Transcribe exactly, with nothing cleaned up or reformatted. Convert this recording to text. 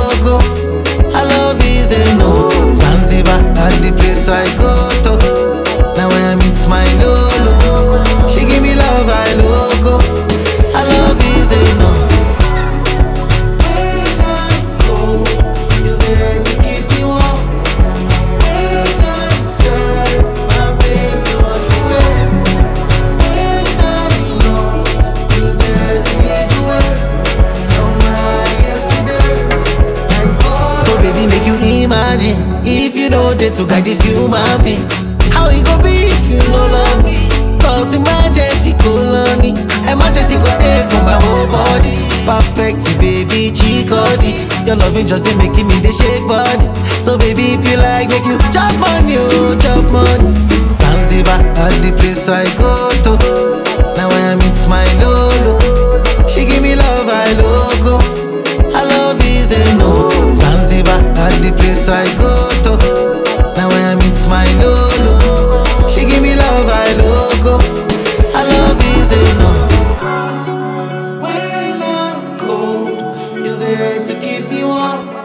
loco. Her love is a no. Zanzibar, at the place I go to. Now I meet my Lolo. She give me love, I loco. Her love is a no. When I'm cold, you're there to keep me warm. When I'm sad, my baby wash me away. When I'm lost, you're there to lead the way. You're my yesterday and forever. So baby, make you imagine if you know that to guide this human being. How it go be if you no love me? Cause emergency call on me. Emergency go there for my whole body. Perfect, baby, chikodi. Your loving just dey making me dey shake body. So baby, if you like, make you chop money, oh, chop money. Zanzibar, at the place I go to. Now I meet my Lolo. She give me love, I loco. Her love is a no. Zanzibar, at the place I go to. Now I meet my Lolo. She give me love, I loco. Her love is a no. When I'm cold, you're there to keep me warm.